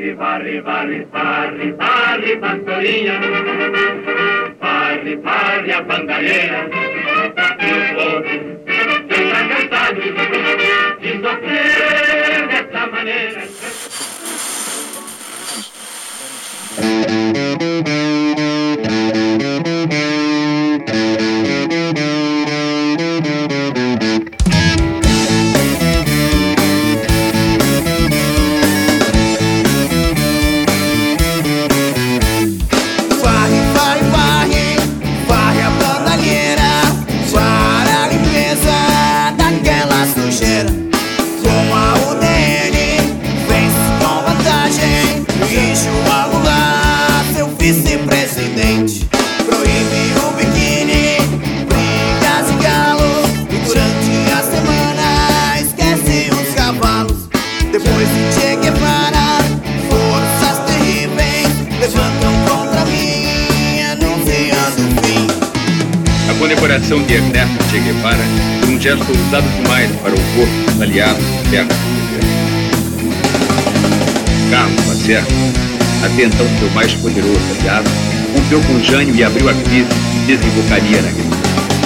varre, varre, varre, varre, varre, pastorinha, varre, varre a bandalheira, e o povo está cansado de sofrer dessa maneira. Vice-presidente proíbe o biquíni, brigas e galos, e durante a semana esquece os cavalos. Depois de Che Guevara, forças terríveis levantam contra mim, anunciando o fim. A condecoração de Ernesto Che Guevara foi um gesto usado demais para o corpo aliado perto do governo. Carlos Lacerda, até então seu mais poderoso aliado, rompeu com Jânio e abriu a crise que desembocaria na guerra.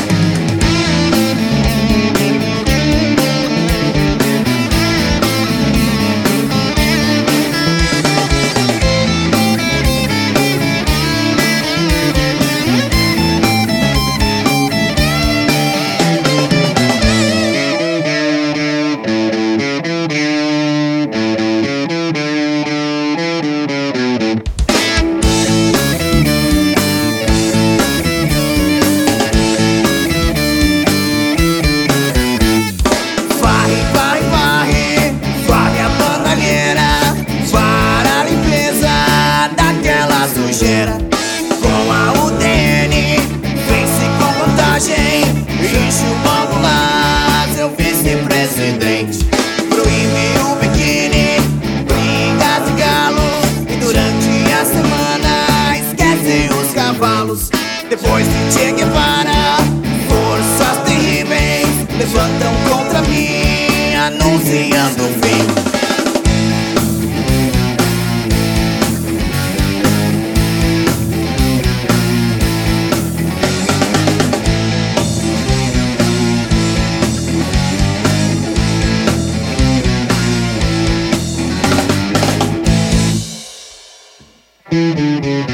Com a UDN, vence com vantagem, enche o banco lá, seu vice-presidente. Proíbe o biquíni, brigas e galos, e durante a semana esquece os cavalos. Depois de Che Guevara, forças terríveis levantam contra mim, anunciando o fim. Música